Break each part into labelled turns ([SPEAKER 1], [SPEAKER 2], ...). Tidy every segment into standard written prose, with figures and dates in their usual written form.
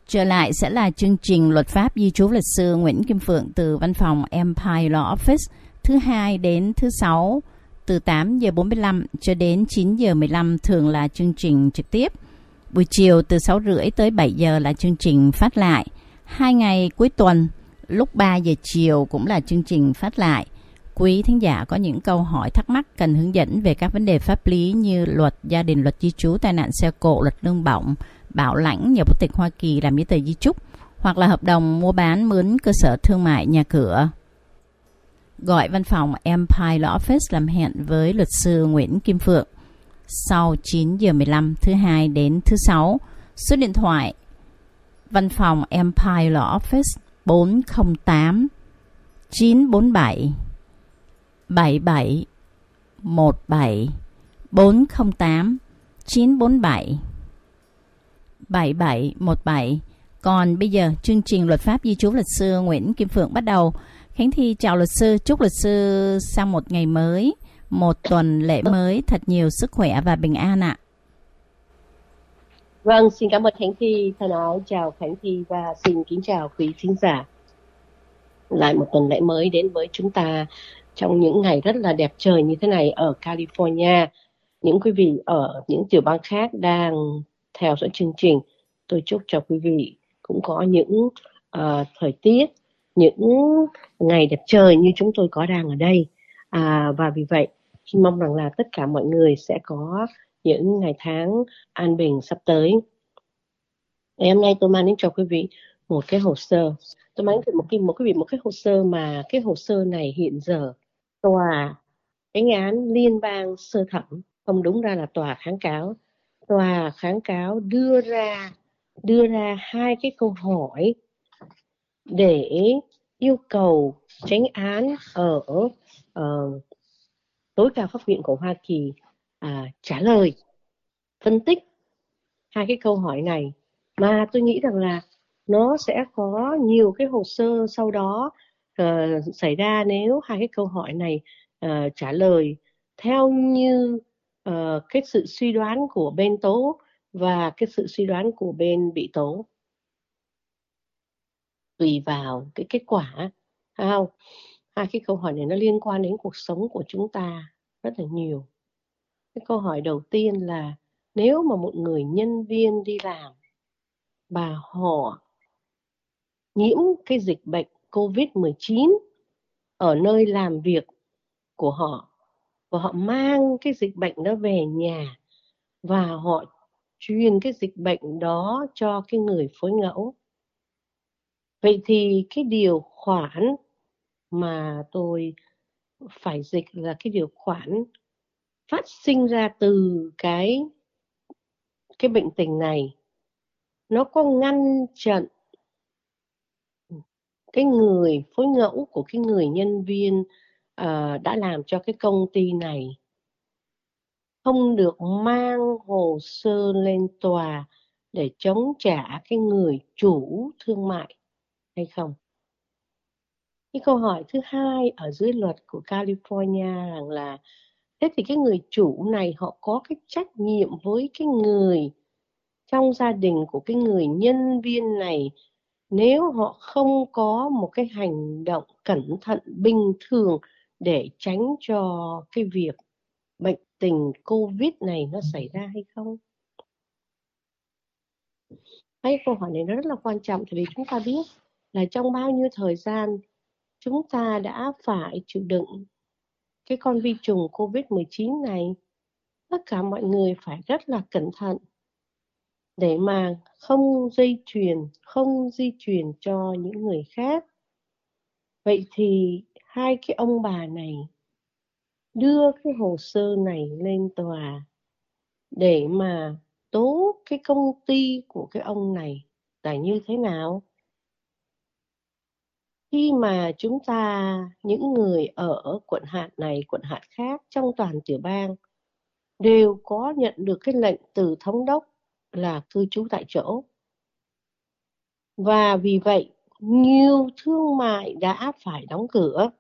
[SPEAKER 1] Trở lại sẽ là chương trình luật pháp di trú luật sư Nguyễn Kim Phượng từ văn phòng Empire Law Office, thứ hai đến thứ sáu từ 8 giờ 45 cho đến 9 giờ 15 thường là chương trình trực tiếp. Buổi chiều từ 6 rưỡi tới 7 giờ là chương trình phát lại. 2 ngày cuối tuần lúc 3 giờ chiều cũng là chương trình phát lại. Quý thính giả có những câu hỏi thắc mắc cần hướng dẫn về các vấn đề pháp lý như luật gia đình, luật di trú, tai nạn xe cộ, luật lương bổng, bảo lãnh, nhập quốc tịch Hoa Kỳ, làm giấy tờ di chúc hoặc là hợp đồng mua bán mướn cơ sở thương mại, nhà cửa, gọi văn phòng Empire Law Office làm hẹn với luật sư Nguyễn Kim Phượng sau 9 giờ 15 thứ hai đến thứ sáu. Số điện thoại văn phòng Empire Law Office 408 947 7717 408 947 7717. Còn bây giờ chương trình luật pháp di trú luật sư Nguyễn Kim Phượng bắt đầu. Khánh Thi chào luật sư, chúc luật sư sang một ngày mới, một tuần lễ mới thật nhiều sức khỏe và bình an ạ.
[SPEAKER 2] Vâng, xin cảm ơn Khánh Thi. Thân ái chào Khánh Thi và xin kính chào quý thính giả. Lại một tuần lễ mới đến với chúng ta trong những ngày rất là đẹp trời như thế này ở California. Những quý vị ở những tiểu bang khác đang theo dõi chương trình, tôi chúc cho quý vị cũng có những thời tiết, những ngày đẹp trời như chúng tôi có đang ở đây. Và vì vậy, xin mong rằng là tất cả mọi người sẽ có những ngày tháng an bình sắp tới. Ngày hôm nay tôi mang đến cho quý vị một cái hồ sơ. Tôi mang đến một cái hồ sơ mà cái hồ sơ này hiện giờ tòa cái án liên bang sơ thẩm, không đúng ra là tòa kháng cáo. Tòa kháng cáo đưa ra hai cái câu hỏi để yêu cầu chánh án ở tối cao pháp viện của Hoa Kỳ trả lời, phân tích hai cái câu hỏi này. Mà tôi nghĩ rằng là nó sẽ có nhiều cái hồ sơ sau đó xảy ra nếu hai cái câu hỏi này trả lời theo như cái sự suy đoán của bên tố và cái sự suy đoán của bên bị tố, tùy vào cái kết quả. Hai cái câu hỏi này nó liên quan đến cuộc sống của chúng ta rất là nhiều. Cái câu hỏi đầu tiên là nếu mà một người nhân viên đi làm và họ nhiễm cái dịch bệnh COVID-19 ở nơi làm việc của họ và họ mang cái dịch bệnh đó về nhà và họ truyền cái dịch bệnh đó cho cái người phối ngẫu. Vậy thì cái điều khoản mà tôi phải dịch là cái điều khoản phát sinh ra từ cái bệnh tình này, nó có ngăn chặn cái người phối ngẫu của cái người nhân viên đã làm cho cái công ty này không được mang hồ sơ lên tòa để chống trả cái người chủ thương mại hay không? Cái câu hỏi thứ hai ở dưới luật của California rằng là thế thì cái người chủ này họ có cái trách nhiệm với cái người trong gia đình của cái người nhân viên này nếu họ không có một cái hành động cẩn thận bình thường để tránh cho cái việc bệnh tình COVID này nó xảy ra hay không? Cái câu hỏi này nó rất là quan trọng, vì chúng ta biết là trong bao nhiêu thời gian chúng ta đã phải chịu đựng cái con vi trùng COVID-19 này. Tất cả mọi người phải rất là cẩn thận để mà không di truyền cho những người khác. Vậy thì hai cái ông bà này đưa cái hồ sơ này lên tòa để mà tố cái công ty của cái ông này là như thế nào? Khi mà chúng ta, những người ở quận hạt này, quận hạt khác trong toàn tiểu bang đều có nhận được cái lệnh từ thống đốc là cư trú tại chỗ. Và vì vậy, nhiều thương mại đã phải đóng cửa.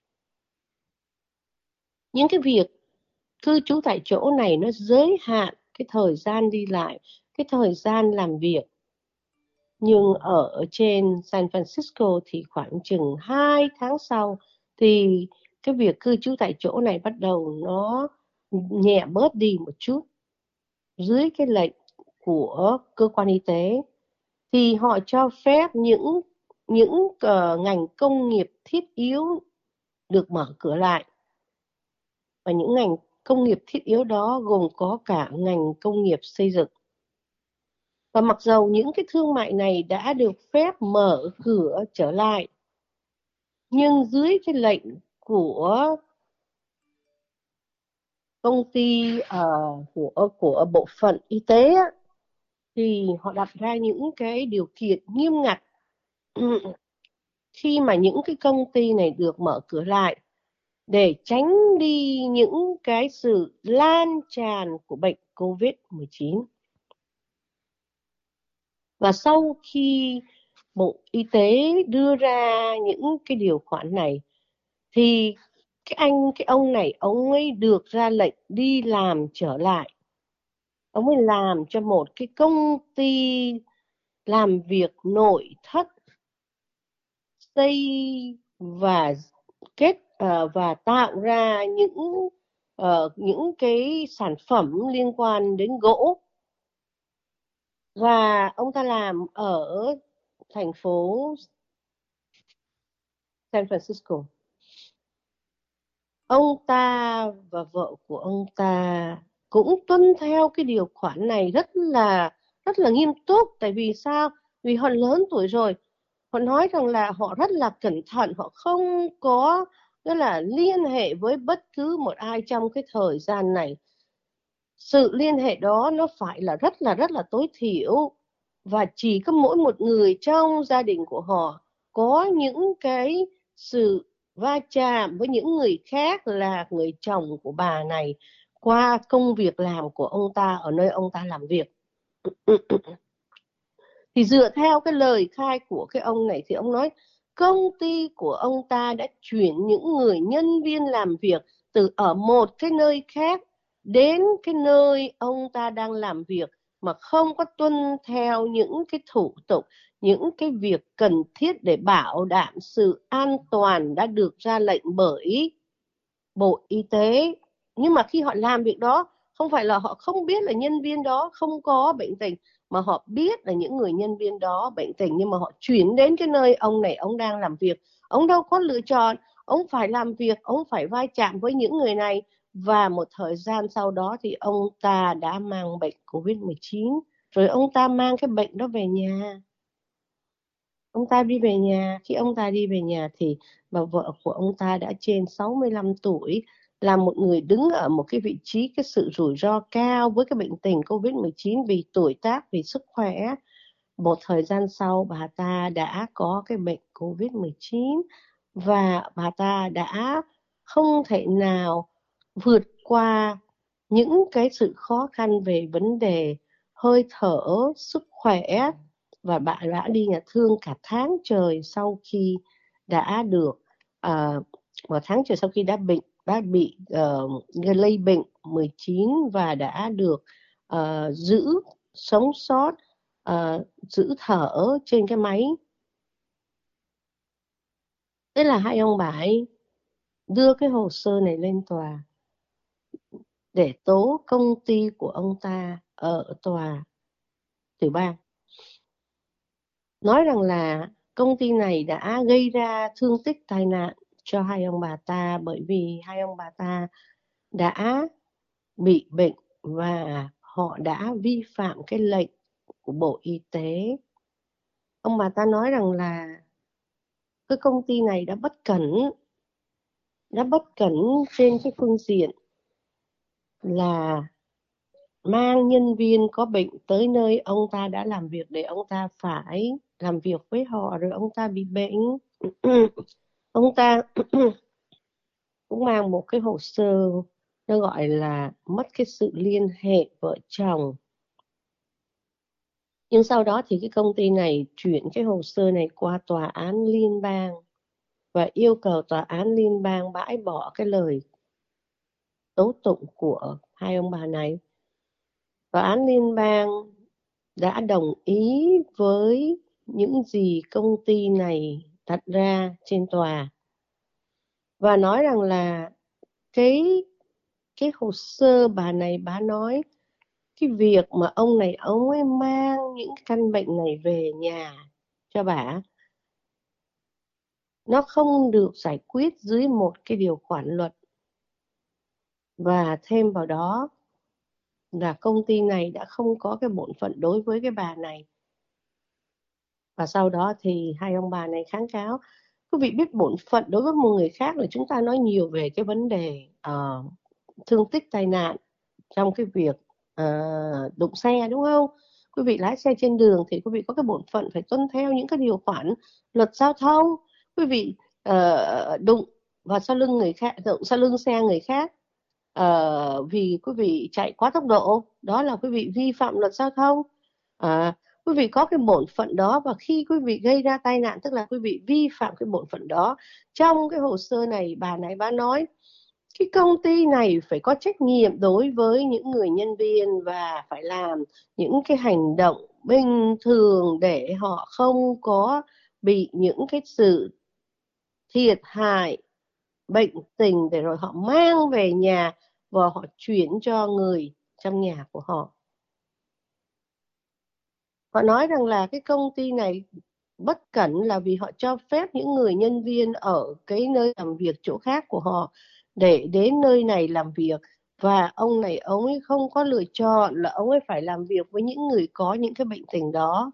[SPEAKER 2] Những cái việc cư trú tại chỗ này nó giới hạn cái thời gian đi lại, cái thời gian làm việc. Nhưng ở trên San Francisco thì khoảng chừng 2 tháng sau thì cái việc cư trú tại chỗ này bắt đầu nó nhẹ bớt đi một chút. Dưới cái lệnh của cơ quan y tế thì họ cho phép những ngành công nghiệp thiết yếu được mở cửa lại. Và những ngành công nghiệp thiết yếu đó gồm có cả ngành công nghiệp xây dựng. Và mặc dầu những cái thương mại này đã được phép mở cửa trở lại, nhưng dưới cái lệnh của công ty của bộ phận y tế thì họ đặt ra những cái điều kiện nghiêm ngặt khi mà những cái công ty này được mở cửa lại để tránh đi những cái sự lan tràn của bệnh COVID-19. Và sau khi Bộ Y tế đưa ra những cái điều khoản này thì cái ông này ông ấy được ra lệnh đi làm trở lại. Ông ấy làm cho một cái công ty làm việc nội thất xây và và tạo ra những cái sản phẩm liên quan đến gỗ. Và ông ta làm ở thành phố San Francisco. Ông ta và vợ của ông ta cũng tuân theo cái điều khoản này rất là nghiêm túc. Tại vì sao? Vì họ lớn tuổi rồi. Họ nói rằng là họ rất là cẩn thận, họ không có tức là liên hệ với bất cứ một ai trong cái thời gian này. Sự liên hệ đó nó phải là rất là tối thiểu, và chỉ có mỗi một người trong gia đình của họ có những cái sự va chạm với những người khác là người chồng của bà này qua công việc làm của ông ta ở nơi ông ta làm việc. Thì dựa theo cái lời khai của cái ông này thì ông nói công ty của ông ta đã chuyển những người nhân viên làm việc từ ở một cái nơi khác đến cái nơi ông ta đang làm việc mà không có tuân theo những cái thủ tục, những cái việc cần thiết để bảo đảm sự an toàn đã được ra lệnh bởi Bộ Y tế. Nhưng mà khi họ làm việc đó, không phải là họ không biết là nhân viên đó không có bệnh tình, mà họ biết là những người nhân viên đó bệnh tình, nhưng mà họ chuyển đến cái nơi ông này ông đang làm việc. Ông đâu có lựa chọn, ông phải làm việc, ông phải va chạm với những người này. Và một thời gian sau đó thì ông ta đã mang bệnh COVID-19, rồi ông ta mang cái bệnh đó về nhà. Ông ta đi về nhà, khi ông ta đi về nhà thì bà vợ của ông ta đã trên 65 tuổi, là một người đứng ở một cái vị trí cái sự rủi ro cao với cái bệnh tình COVID-19 vì tuổi tác, vì sức khỏe. Một thời gian sau bà ta đã có cái bệnh COVID-19 và bà ta đã không thể nào vượt qua những cái sự khó khăn về vấn đề hơi thở, sức khỏe, và bạn đã đi nhà thương cả tháng trời sau khi đã được một tháng trời sau khi đã bị lây bệnh 19 và đã được giữ sống sót, giữ thở trên cái máy. Thế là hai ông bà ấy đưa cái hồ sơ này lên tòa để tố công ty của ông ta ở tòa tiểu bang, nói rằng là công ty này đã gây ra thương tích tai nạn cho hai ông bà ta bởi vì hai ông bà ta đã bị bệnh và họ đã vi phạm cái lệnh của Bộ Y tế. Ông bà ta nói rằng là cái công ty này đã bất cẩn trên cái phương diện là mang nhân viên có bệnh tới nơi ông ta đã làm việc để ông ta phải làm việc với họ, rồi ông ta bị bệnh. Ông ta cũng mang một cái hồ sơ nó gọi là mất cái sự liên hệ vợ chồng. Nhưng sau đó thì cái công ty này chuyển cái hồ sơ này qua tòa án liên bang và yêu cầu tòa án liên bang bãi bỏ cái lời tố tụng của hai ông bà này. Tòa án liên bang đã đồng ý với những gì công ty này đặt ra trên tòa và nói rằng là cái hồ sơ bà này bà nói cái việc mà ông này ông ấy mang những căn bệnh này về nhà cho bà, nó không được giải quyết dưới một cái điều khoản luật. Và thêm vào đó là công ty này đã không có cái bổn phận đối với cái bà này. Và sau đó thì hai ông bà này kháng cáo. Quý vị biết bổn phận đối với một người khác là chúng ta nói nhiều về cái vấn đề thương tích tai nạn trong cái việc đụng xe, đúng không? Quý vị lái xe trên đường thì quý vị có cái bổn phận phải tuân theo những cái điều khoản luật giao thông. Quý vị đụng vào sau lưng người khác, đụng sau lưng xe người khác vì quý vị chạy quá tốc độ, đó là quý vị vi phạm luật giao thông. Quý vị có cái bổn phận đó, và khi quý vị gây ra tai nạn tức là quý vị vi phạm cái bổn phận đó. Trong cái hồ sơ này bà nói cái công ty này phải có trách nhiệm đối với những người nhân viên và phải làm những cái hành động bình thường để họ không có bị những cái sự thiệt hại, bệnh tình để rồi họ mang về nhà và họ chuyển cho người trong nhà của họ. Họ nói rằng là cái công ty này bất cẩn là vì họ cho phép những người nhân viên ở cái nơi làm việc chỗ khác của họ để đến nơi này làm việc, và ông này ông ấy không có lựa chọn là ông ấy phải làm việc với những người có những cái bệnh tình đó.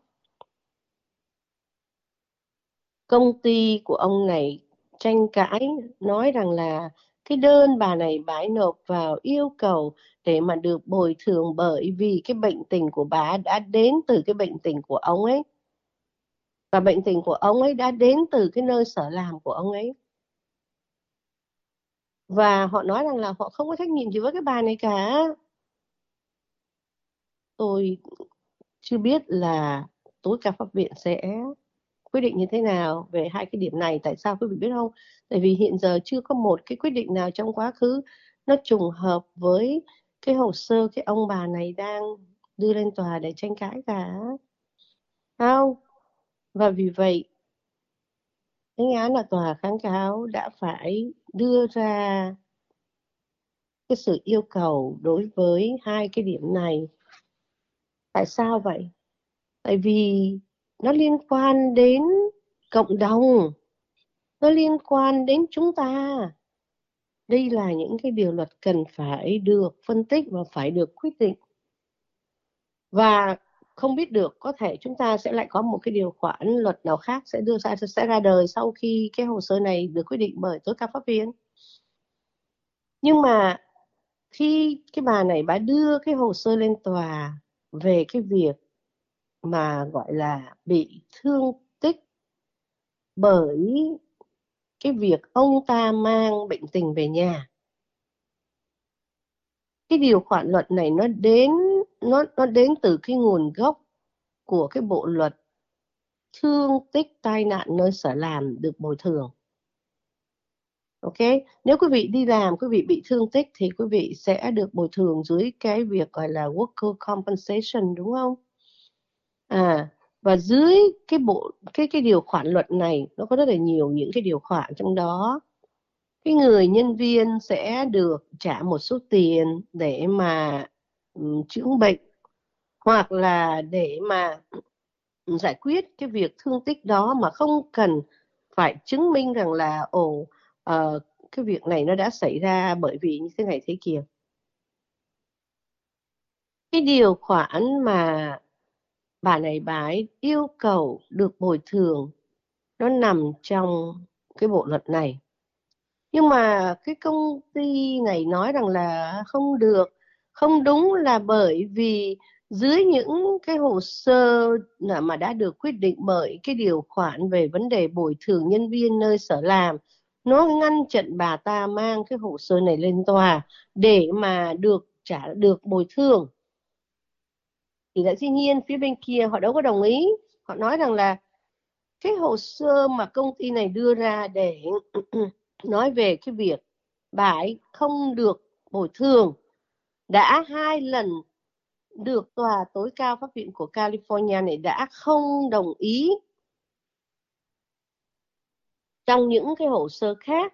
[SPEAKER 2] Công ty của ông này tranh cãi nói rằng là cái đơn bà này bà ấy nộp vào yêu cầu để mà được bồi thường bởi vì cái bệnh tình của bà đã đến từ cái bệnh tình của ông ấy, và bệnh tình của ông ấy đã đến từ cái nơi sở làm của ông ấy. Và họ nói rằng là họ không có trách nhiệm gì với cái bà này cả. Tôi chưa biết là tối cao pháp viện sẽ quyết định như thế nào về hai cái điểm này. Tại sao quý vị biết không? Tại vì hiện giờ chưa có một cái quyết định nào trong quá khứ nó trùng hợp với cái hồ sơ cái ông bà này đang đưa lên tòa để tranh cãi cả. Không? Và vì vậy cái án là tòa kháng cáo đã phải đưa ra cái sự yêu cầu đối với hai cái điểm này. Tại sao vậy? Tại vì nó liên quan đến cộng đồng, nó liên quan đến chúng ta. Đây là những cái điều luật cần phải được phân tích và phải được quyết định. Và không biết được, có thể chúng ta sẽ lại có một cái điều khoản luật nào khác sẽ ra đời sau khi cái hồ sơ này được quyết định bởi tối cao pháp viện. Nhưng mà khi cái bà này bà đưa cái hồ sơ lên tòa về cái việc mà gọi là bị thương tích bởi cái việc ông ta mang bệnh tình về nhà, cái điều khoản luật này nó đến từ cái nguồn gốc của cái bộ luật thương tích tai nạn nơi sở làm được bồi thường. Ok, nếu quý vị đi làm, quý vị bị thương tích thì quý vị sẽ được bồi thường dưới cái việc gọi là worker compensation, đúng không? Và dưới cái điều khoản luật này nó có rất là nhiều những cái điều khoản, trong đó cái người nhân viên sẽ được trả một số tiền để mà chữa bệnh, hoặc là để mà giải quyết cái việc thương tích đó mà không cần phải chứng minh rằng là cái việc này nó đã xảy ra bởi vì như thế này thế kia. Cái điều khoản mà bà này bà ấy yêu cầu được bồi thường nó nằm trong cái bộ luật này. Nhưng mà cái công ty này nói rằng là không được, không đúng, là bởi vì dưới những cái hồ sơ mà đã được quyết định bởi cái điều khoản về vấn đề bồi thường nhân viên nơi sở làm, nó ngăn chặn bà ta mang cái hồ sơ này lên tòa để mà được bồi thường. Thì lại dĩ nhiên phía bên kia họ đâu có đồng ý. Họ nói rằng là cái hồ sơ mà công ty này đưa ra để nói về cái việc bà ấy không được bồi thường đã 2 lần được tòa tối cao pháp viện của California này đã không đồng ý trong những cái hồ sơ khác.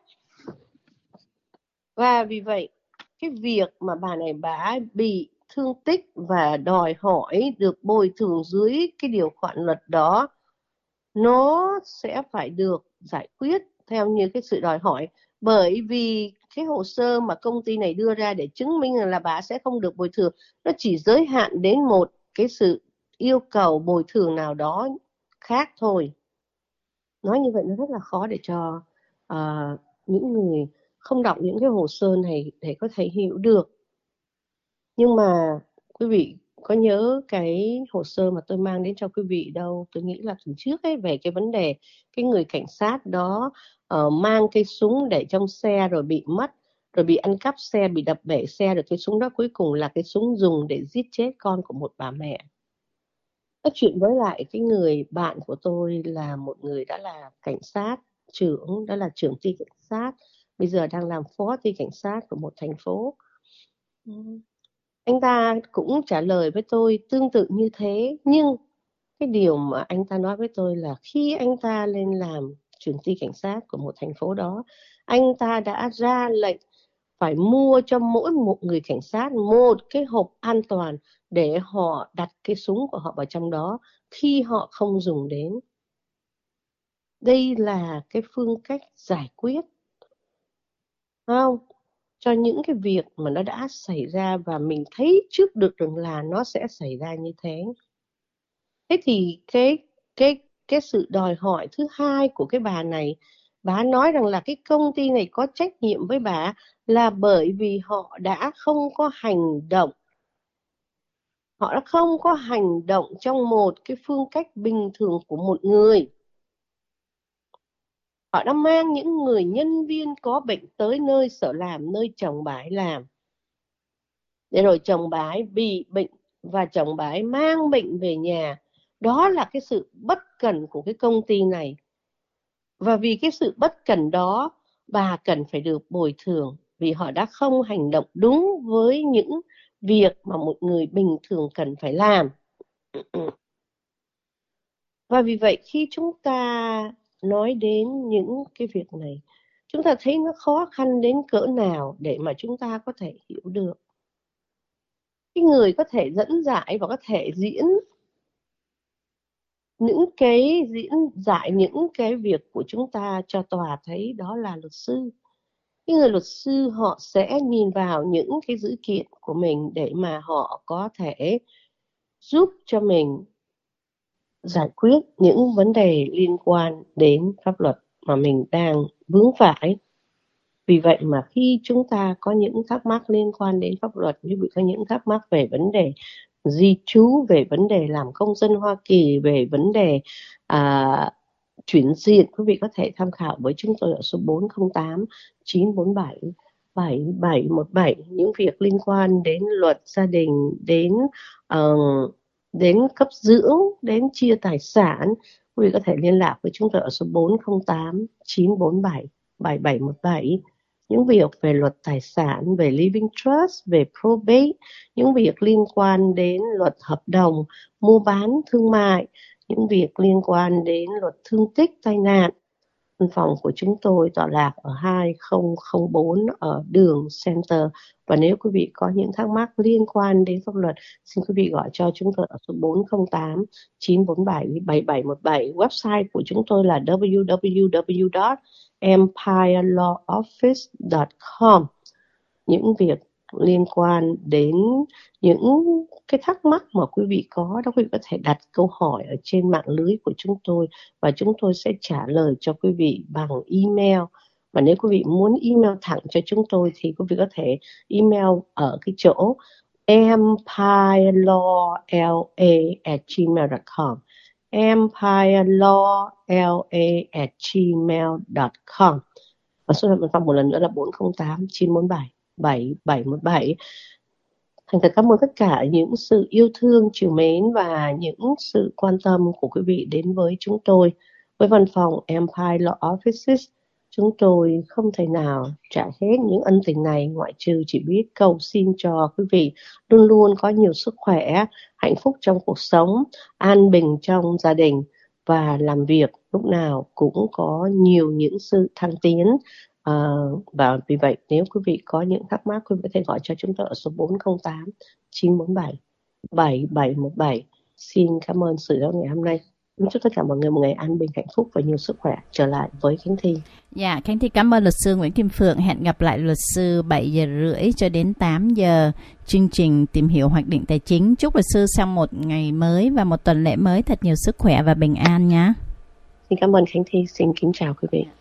[SPEAKER 2] Và vì vậy cái việc mà bà này bà bị thương tích và đòi hỏi được bồi thường dưới cái điều khoản luật đó, nó sẽ phải được giải quyết theo như cái sự đòi hỏi. Bởi vì cái hồ sơ mà công ty này đưa ra để chứng minh là bà sẽ không được bồi thường, nó chỉ giới hạn đến một cái sự yêu cầu bồi thường nào đó khác thôi. Nói như vậy nó rất là khó để cho những người không đọc những cái hồ sơ này để có thể hiểu được. Nhưng mà quý vị có nhớ cái hồ sơ mà tôi mang đến cho quý vị đâu? Tôi nghĩ là tuần trước ấy, về cái vấn đề cái người cảnh sát đó mang cái súng để trong xe rồi bị mất, rồi bị ăn cắp xe, bị đập bể xe, rồi cái súng đó cuối cùng là cái súng dùng để giết chết con của một bà mẹ. Nói chuyện với lại cái người bạn của tôi là một người đã là cảnh sát trưởng, đó là trưởng ty cảnh sát, bây giờ đang làm phó ty cảnh sát của một thành phố. Anh ta cũng trả lời với tôi tương tự như thế, nhưng cái điều mà anh ta nói với tôi là khi anh ta lên làm trưởng ty cảnh sát của một thành phố đó, anh ta đã ra lệnh phải mua cho mỗi một người cảnh sát một cái hộp an toàn để họ đặt cái súng của họ vào trong đó khi họ không dùng đến. Đây là cái phương cách giải quyết, không? Cho những cái việc mà nó đã xảy ra và mình thấy trước được rằng là nó sẽ xảy ra như thế. Thế thì cái sự đòi hỏi thứ hai của cái bà này, bà nói rằng là cái công ty này có trách nhiệm với bà là bởi vì họ đã không có hành động. Họ đã không có hành động trong một cái phương cách bình thường của một người. Họ đã mang những người nhân viên có bệnh tới nơi sở làm, nơi chồng bà ấy làm. Để rồi chồng bà ấy bị bệnh và chồng bà ấy mang bệnh về nhà. Đó là cái sự bất cẩn của cái công ty này. Và vì cái sự bất cẩn đó, bà cần phải được bồi thường vì họ đã không hành động đúng với những việc mà một người bình thường cần phải làm. Và vì vậy khi chúng ta nói đến những cái việc này, chúng ta thấy nó khó khăn đến cỡ nào để mà chúng ta có thể hiểu được. Cái người có thể dẫn giải và có thể diễn giải những cái việc của chúng ta cho tòa thấy, đó là luật sư. Cái người luật sư họ sẽ nhìn vào những cái dữ kiện của mình để mà họ có thể giúp cho mình giải quyết những vấn đề liên quan đến pháp luật mà mình đang vướng phải. Vì vậy mà khi chúng ta có những thắc mắc liên quan đến pháp luật, như có những thắc mắc về vấn đề di trú, về vấn đề làm công dân Hoa Kỳ, về vấn đề chuyển diện, quý vị có thể tham khảo với chúng tôi ở số 408 947 7717. Những việc liên quan đến luật gia đình, đến cấp dưỡng, đến chia tài sản, quý vị có thể liên lạc với chúng tôi ở số 408 947 7717. Những việc về luật tài sản, về living trust, về probate, những việc liên quan đến luật hợp đồng, mua bán thương mại, những việc liên quan đến luật thương tích, tai nạn. Văn phòng của chúng tôi tọa lạc ở 2004 ở đường Center. Và nếu quý vị có những thắc mắc liên quan đến pháp luật, xin quý vị gọi cho chúng tôi ở số 408 947 7717. Website của chúng tôi là www.empirelawoffice.com. Những việc liên quan đến những cái thắc mắc mà quý vị có đó, quý vị có thể đặt câu hỏi ở trên mạng lưới của chúng tôi và chúng tôi sẽ trả lời cho quý vị bằng email. Và nếu quý vị muốn email thẳng cho chúng tôi thì quý vị có thể email ở cái chỗ empirelaw@gmail.com, empirelaw@gmail.com. Và số điện thoại một lần nữa là 408 947 7717. Thành thật cảm ơn tất cả những sự yêu thương, trìu mến và những sự quan tâm của quý vị đến với chúng tôi, với văn phòng Empire Law Offices. Chúng tôi không thể nào trả hết những ân tình này, ngoại trừ chỉ biết cầu xin cho quý vị luôn luôn có nhiều sức khỏe, hạnh phúc trong cuộc sống, an bình trong gia đình và làm việc lúc nào cũng có nhiều những sự thăng tiến. Và vì vậy nếu quý vị có những thắc mắc, quý vị có thể gọi cho chúng tôi ở số 408 947 7717. Xin cảm ơn sự đón ngày hôm nay. Chúc tất cả mọi người một ngày an bình, hạnh phúc và nhiều sức khỏe. Trở lại với Khánh Thi.
[SPEAKER 1] Dạ, Khánh Thi cảm ơn luật sư Nguyễn Kim Phượng. Hẹn gặp lại luật sư 7 giờ rưỡi cho đến 8 giờ chương trình Tìm hiểu hoạch định tài chính. Chúc luật sư sau một ngày mới và một tuần lễ mới thật nhiều sức khỏe và bình an nhé.
[SPEAKER 2] Xin cảm ơn Khánh Thi. Xin kính chào quý vị.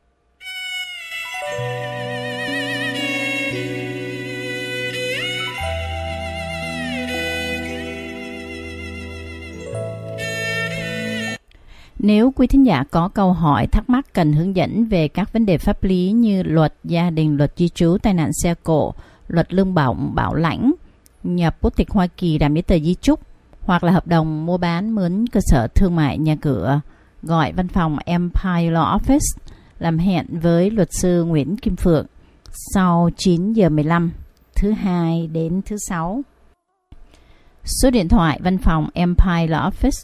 [SPEAKER 1] Nếu quý thính giả có câu hỏi, thắc mắc cần hướng dẫn về các vấn đề pháp lý như luật gia đình, luật di trú, tai nạn xe cộ, luật lương bổng, bảo lãnh, nhập quốc tịch Hoa Kỳ, làm giấy tờ di chúc hoặc là hợp đồng mua bán mướn cơ sở thương mại nhà cửa, gọi văn phòng Empire Law Office làm hẹn với luật sư Nguyễn Kim Phượng sau 9 giờ 15 thứ Hai đến thứ Sáu. Số điện thoại văn phòng Empire Law Office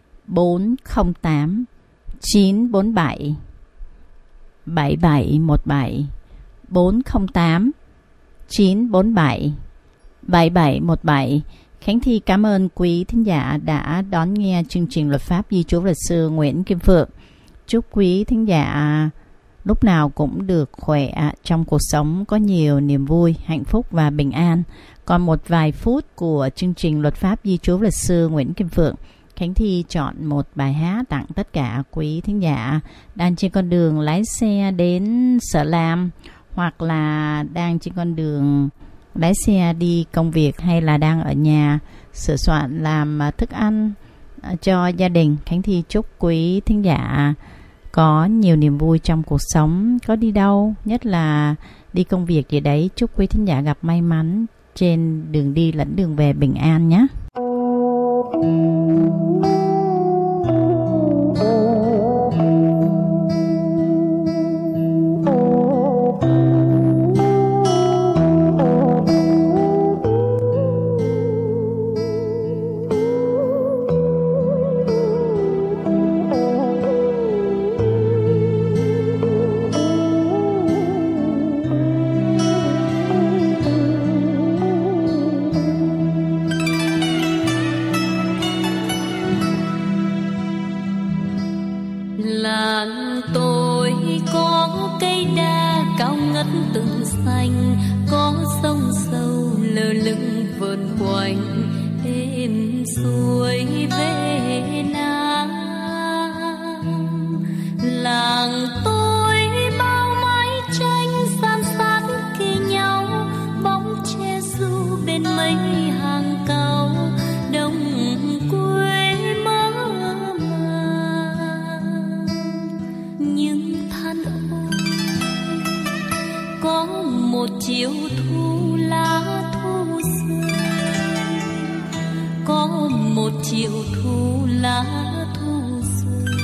[SPEAKER 1] 408 947 7717 408 947 7717. Khánh Thi cảm ơn quý thính giả đã đón nghe chương trình Luật pháp di trú luật sư Nguyễn Kim Phượng. Chúc quý thính giả lúc nào cũng được khỏe trong cuộc sống, có nhiều niềm vui, hạnh phúc và bình an. Còn một vài phút của chương trình Luật pháp di trú luật sư Nguyễn Kim Phượng, Khánh Thi chọn một bài hát tặng tất cả quý thính giả đang trên con đường lái xe đến sở làm, hoặc là đang trên con đường lái xe đi công việc, hay là đang ở nhà sửa soạn làm thức ăn cho gia đình. Khánh Thi chúc quý thính giả có nhiều niềm vui trong cuộc sống, có đi đâu, nhất là đi công việc gì đấy. Chúc quý thính giả gặp may mắn trên đường đi lẫn đường về bình an nhé.
[SPEAKER 3] Làng tôi có cây đa cao ngất từng xanh, có sông sâu lơ lửng vờn quanh êm xuôi về Nam. Làng tôi bao mái tranh san sát kề nhau, bóng che ru bên mấy hàng cao đồng quê mơ màng. Nhưng than ôi, có một chiều thu lá thu rơi, có một chiều thu lá thu rơi,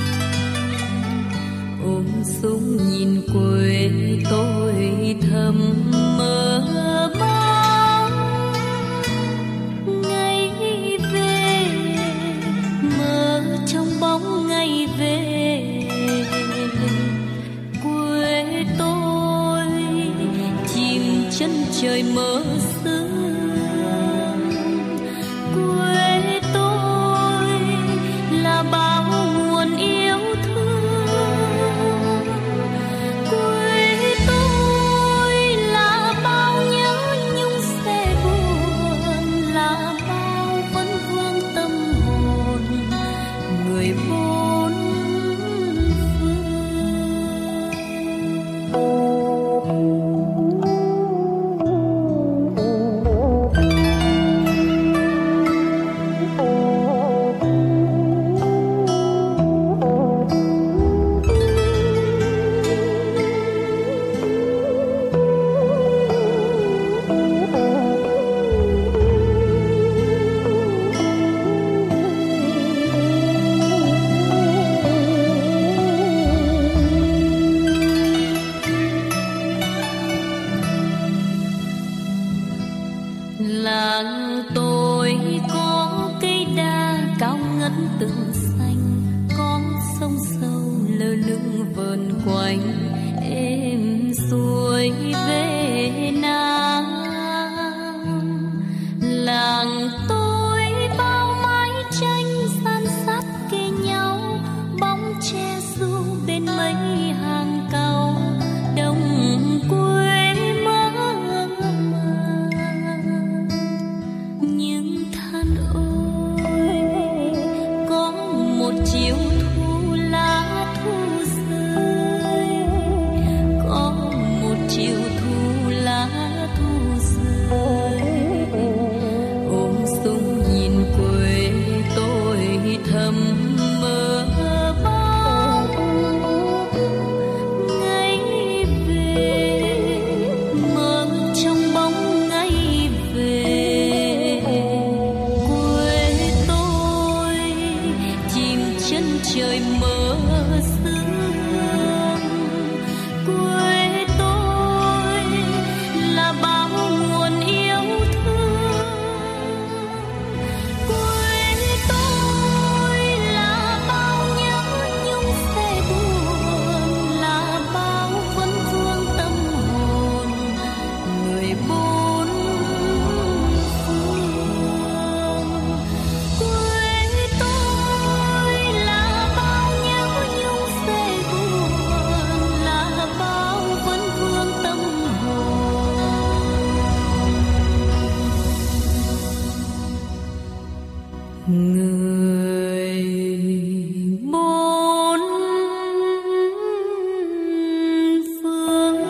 [SPEAKER 3] ôm súng nhìn quê tôi thầm mơ mong ngày về, mơ trong bóng ngày về quê tôi, chìm chân trời mơ sương. Quê tôi là bao nguồn yêu thương, quê tôi là bao nhớ nhung sẽ buồn, là bao vấn vương tâm hồn người bốn phương. quanh êm xuôi về Nam. Làng tôi bao mái tranh san sát kề nhau, bóng che ru bên mấy hàng cau đồng quê mơ màng. Nhưng than ôi có một chiều thu lá thu rơi, có một chiều thu lá thu rơi. Ôm súng nhìn quê tôi thầm mơ bóng ngày về, mơ trong bóng ngày về. Quê tôi chìm chân trời mơ sương, quê tôi là bao nguồn yêu thương, quê tôi là bao nhớ nhung sẽ buồn, là bao vấn vương tâm hồn người bốn phương. Quê tôi là bao nhớ nhung sẽ buồn, là bao vấn vương tâm hồn người bốn phương.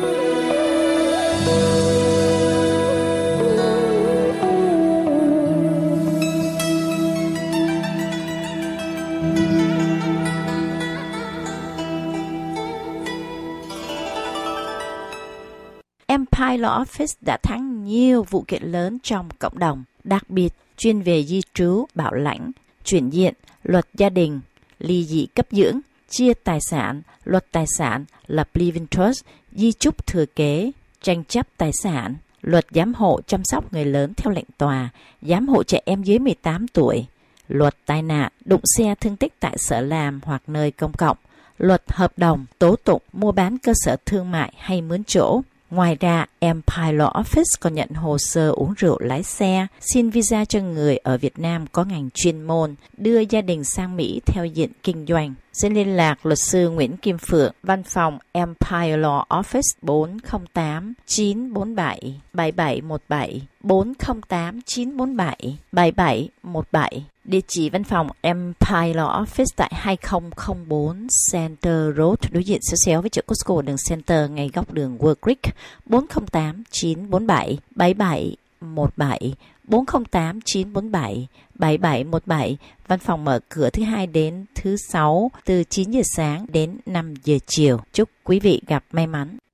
[SPEAKER 1] Empire Law Office đã thắng nhiều vụ kiện lớn trong cộng đồng, đặc biệt chuyên về di trú, bảo lãnh, chuyển diện, luật gia đình, ly dị cấp dưỡng, chia tài sản, luật tài sản, lập living trust, di chúc thừa kế, tranh chấp tài sản, luật giám hộ chăm sóc người lớn theo lệnh tòa, giám hộ trẻ em dưới 18 tuổi, luật tai nạn, đụng xe thương tích tại sở làm hoặc nơi công cộng, luật hợp đồng, tố tụng, mua bán cơ sở thương mại hay mướn chỗ. Ngoài ra, Empire Law Office còn nhận hồ sơ uống rượu lái xe, xin visa cho người ở Việt Nam có ngành chuyên môn, đưa gia đình sang Mỹ theo diện kinh doanh. Xin liên lạc luật sư Nguyễn Kim Phượng, văn phòng Empire Law Office 408 947 7717 408 947 7717. Địa chỉ văn phòng Empire Law Office tại 2004 Center Road, đối diện xéo xéo với chợ Costco đường Center, ngay góc đường World Creek. 408 947 7717 408 947 7717. Văn phòng mở cửa thứ Hai đến thứ Sáu từ 9 giờ sáng đến 5 giờ chiều. Chúc quý vị gặp may mắn.